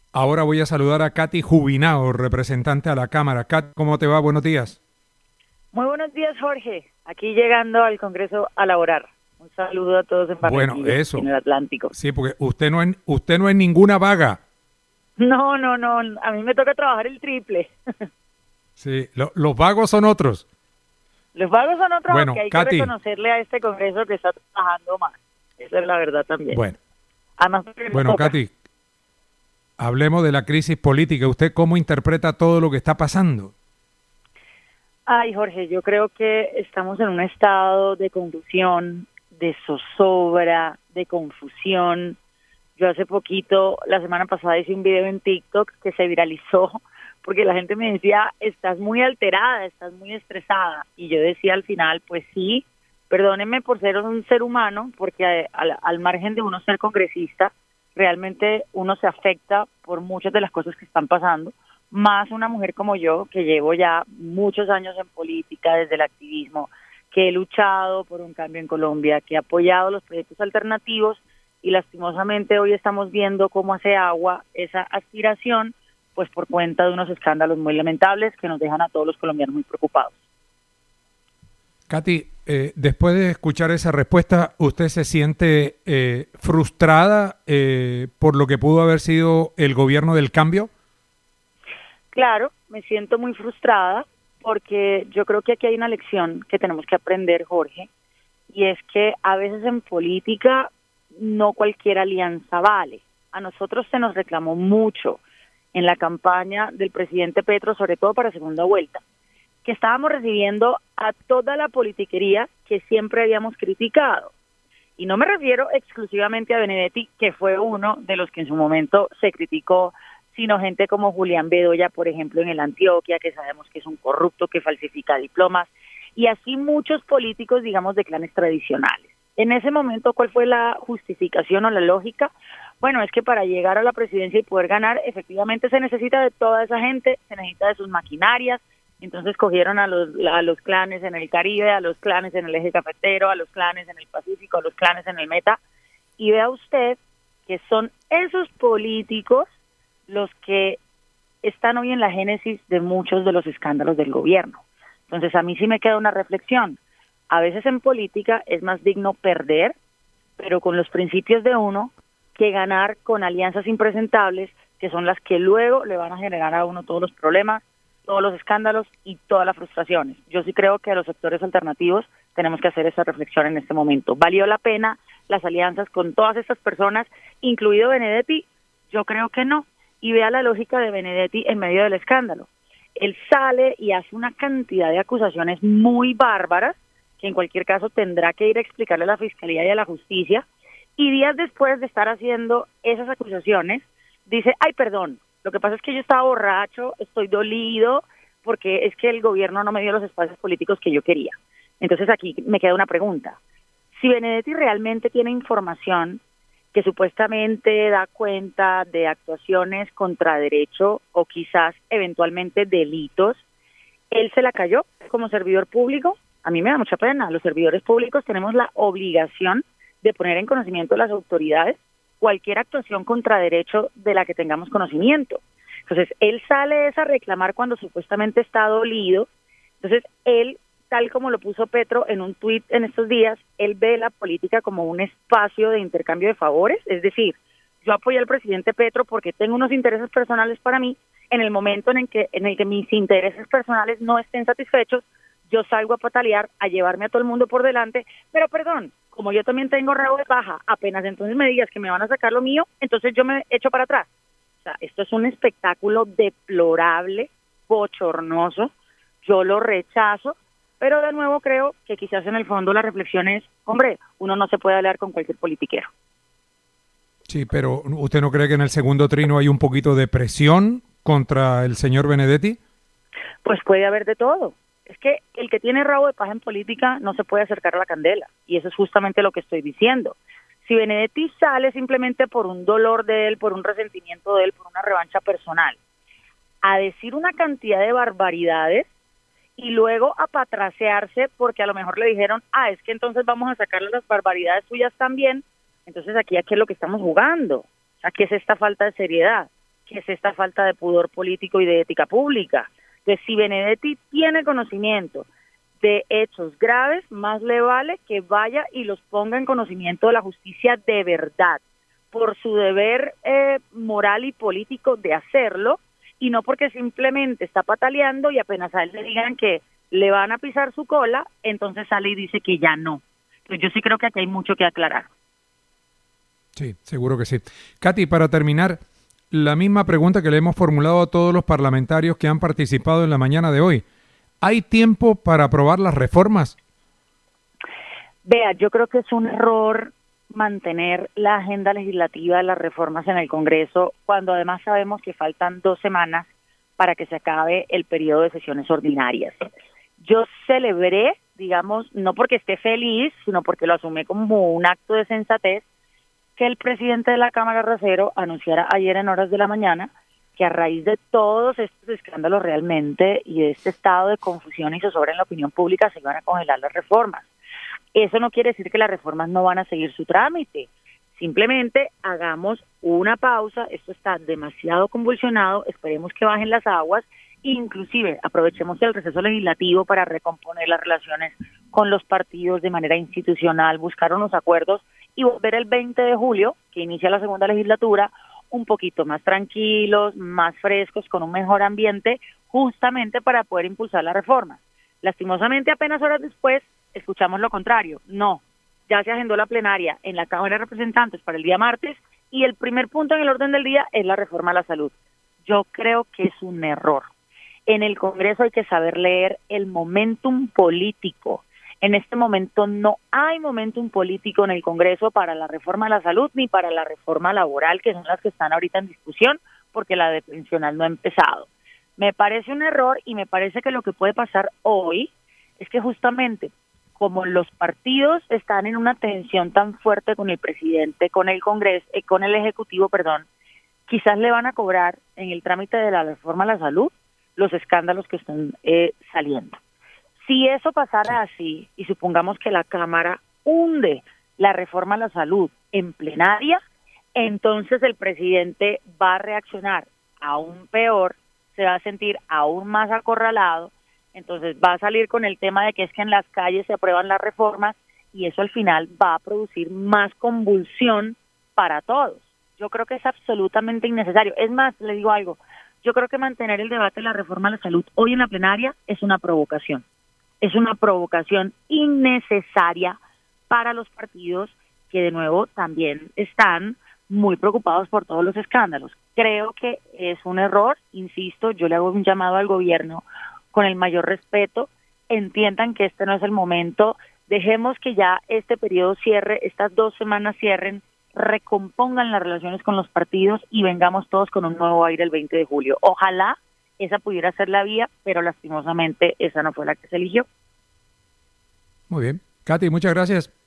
Ahora voy a saludar a Katy Jubinao, representante a la Cámara. Katy, ¿cómo te va? Buenos días. Muy buenos días, Jorge. Aquí llegando al Congreso a laborar. Un saludo a todos en Bueno, Barranquilla, en eso. el Atlántico. Sí, porque usted no es ninguna vaga. No, no, no. A mí me toca trabajar el triple. Sí, los vagos son otros. Los vagos son otros, aunque Bueno, hay que Katy, reconocerle a este Congreso que está trabajando más. Esa es la verdad también. bueno, Además, porque nos bueno, toca. Katy, hablemos de la crisis política. ¿Usted cómo interpreta todo lo que está pasando? Ay, Jorge, yo creo que estamos en un estado de confusión, de zozobra, de confusión. Yo hace poquito, la semana pasada, hice un video en TikTok que se viralizó porque la gente me decía, estás muy alterada, estás muy estresada. Y yo decía al final, pues sí, perdónenme por ser un ser humano, porque al margen de uno ser congresista, realmente uno se afecta por muchas de las cosas que están pasando, más una mujer como yo, que llevo ya muchos años en política, desde el activismo, que he luchado por un cambio en Colombia, que he apoyado los proyectos alternativos, y lastimosamente hoy estamos viendo cómo hace agua esa aspiración, pues por cuenta de unos escándalos muy lamentables que nos dejan a todos los colombianos muy preocupados. Katy, después de escuchar esa respuesta, ¿usted se siente frustrada por lo que pudo haber sido el gobierno del cambio? Claro, me siento muy frustrada porque yo creo que aquí hay una lección que tenemos que aprender, Jorge, y es que a veces en política no cualquier alianza vale. A nosotros se nos reclamó mucho en la campaña del presidente Petro, sobre todo para segunda vuelta, que estábamos recibiendo a toda la politiquería que siempre habíamos criticado. Y no me refiero exclusivamente a Benedetti, que fue uno de los que en su momento se criticó, sino gente como Julián Bedoya, por ejemplo, en el Antioquia, que sabemos que es un corrupto que falsifica diplomas, y así muchos políticos, digamos, de clanes tradicionales. En ese momento, ¿cuál fue la justificación o la lógica? Bueno, es que para llegar a la presidencia y poder ganar, efectivamente se necesita de toda esa gente, se necesita de sus maquinarias. Entonces cogieron a los clanes en el Caribe, a los clanes en el eje cafetero, a los clanes en el Pacífico, a los clanes en el Meta, y vea usted que son esos políticos los que están hoy en la génesis de muchos de los escándalos del gobierno. Entonces a mí sí me queda una reflexión. A veces en política es más digno perder, pero con los principios de uno, que ganar con alianzas impresentables, que son las que luego le van a generar a uno todos los problemas, todos los escándalos y todas las frustraciones. Yo sí creo que a los sectores alternativos tenemos que hacer esa reflexión en este momento. ¿Valió la pena las alianzas con todas estas personas, incluido Benedetti? Yo creo que no. Y vea la lógica de Benedetti en medio del escándalo. Él sale y hace una cantidad de acusaciones muy bárbaras, que en cualquier caso tendrá que ir a explicarle a la Fiscalía y a la Justicia, y días después de estar haciendo esas acusaciones, dice, ay, perdón, lo que pasa es que yo estaba borracho, estoy dolido, porque es que el gobierno no me dio los espacios políticos que yo quería. Entonces aquí me queda una pregunta. Si Benedetti realmente tiene información que supuestamente da cuenta de actuaciones contra derecho o quizás eventualmente delitos, ¿él se la cayó como servidor público? A mí me da mucha pena. Los servidores públicos tenemos la obligación de poner en conocimiento de las autoridades cualquier actuación contra derecho de la que tengamos conocimiento. Entonces, él sale a reclamar cuando supuestamente está dolido. Entonces, él, tal como lo puso Petro en un tuit en estos días, él ve la política como un espacio de intercambio de favores, es decir, yo apoyo al presidente Petro porque tengo unos intereses personales para mí. En el momento en el que mis intereses personales no estén satisfechos, yo salgo a patalear, a llevarme a todo el mundo por delante, pero perdón, como yo también tengo rabo de paja, apenas entonces me digas que me van a sacar lo mío, entonces yo me echo para atrás. O sea, esto es un espectáculo deplorable, bochornoso, yo lo rechazo, pero de nuevo creo que quizás en el fondo la reflexión es, hombre, uno no se puede hablar con cualquier politiquero. Sí, pero ¿usted no cree que en el segundo trino hay un poquito de presión contra el señor Benedetti? Pues puede haber de todo. Es que el que tiene rabo de paja en política no se puede acercar a la candela, y eso es justamente lo que estoy diciendo. Si Benedetti sale simplemente por un dolor de él, por un resentimiento de él, por una revancha personal, a decir una cantidad de barbaridades y luego a patracearse porque a lo mejor le dijeron, es que entonces vamos a sacarle las barbaridades suyas también, entonces aquí ¿a qué es lo que estamos jugando? ¿A qué es esta falta de seriedad? ¿qué es esta falta de pudor político y de ética pública? Entonces, si Benedetti tiene conocimiento de hechos graves, más le vale que vaya y los ponga en conocimiento de la justicia de verdad, por su deber moral y político de hacerlo, y no porque simplemente está pataleando y apenas a él le digan que le van a pisar su cola, entonces sale y dice que ya no. Entonces yo sí creo que aquí hay mucho que aclarar. Sí, seguro que sí. Katy, para terminar, la misma pregunta que le hemos formulado a todos los parlamentarios que han participado en la mañana de hoy. ¿Hay tiempo para aprobar las reformas? Vea, yo creo que es un error mantener la agenda legislativa de las reformas en el Congreso cuando además sabemos que faltan 2 semanas para que se acabe el periodo de sesiones ordinarias. Yo celebré, digamos, no porque esté feliz, sino porque lo asumí como un acto de sensatez, que el presidente de la Cámara, Rosero, anunciara ayer en horas de la mañana que a raíz de todos estos escándalos realmente y de este estado de confusión y zozobra en la opinión pública se iban a congelar las reformas. Eso no quiere decir que las reformas no van a seguir su trámite. Simplemente hagamos una pausa, esto está demasiado convulsionado, esperemos que bajen las aguas, inclusive aprovechemos el receso legislativo para recomponer las relaciones con los partidos de manera institucional, buscar unos acuerdos y volver el 20 de julio, que inicia la segunda legislatura, un poquito más tranquilos, más frescos, con un mejor ambiente, justamente para poder impulsar la reforma. Lastimosamente, apenas horas después, escuchamos lo contrario. No, ya se agendó la plenaria en la Cámara de Representantes para el día martes y el primer punto en el orden del día es la reforma a la salud. Yo creo que es un error. En el Congreso hay que saber leer el momentum político. En este momento no hay momentum político en el Congreso para la reforma a la salud ni para la reforma laboral, que son las que están ahorita en discusión, porque la de pensional no ha empezado. Me parece un error y me parece que lo que puede pasar hoy es que justamente como los partidos están en una tensión tan fuerte con el presidente, con el Congreso, con el Ejecutivo, quizás le van a cobrar en el trámite de la reforma a la salud los escándalos que están saliendo. Si eso pasara así, y supongamos que la Cámara hunde la reforma a la salud en plenaria, entonces el presidente va a reaccionar aún peor, se va a sentir aún más acorralado, entonces va a salir con el tema de que es que en las calles se aprueban las reformas y eso al final va a producir más convulsión para todos. Yo creo que es absolutamente innecesario. Es más, le digo algo, yo creo que mantener el debate de la reforma a la salud hoy en la plenaria es una provocación. Es una provocación innecesaria para los partidos que de nuevo también están muy preocupados por todos los escándalos. Creo que es un error, insisto, yo le hago un llamado al gobierno con el mayor respeto, entiendan que este no es el momento, dejemos que ya este periodo cierre, estas 2 semanas cierren, recompongan las relaciones con los partidos y vengamos todos con un nuevo aire el 20 de julio. Ojalá esa pudiera ser la vía, pero lastimosamente esa no fue la que se eligió. Muy bien. Katy, muchas gracias.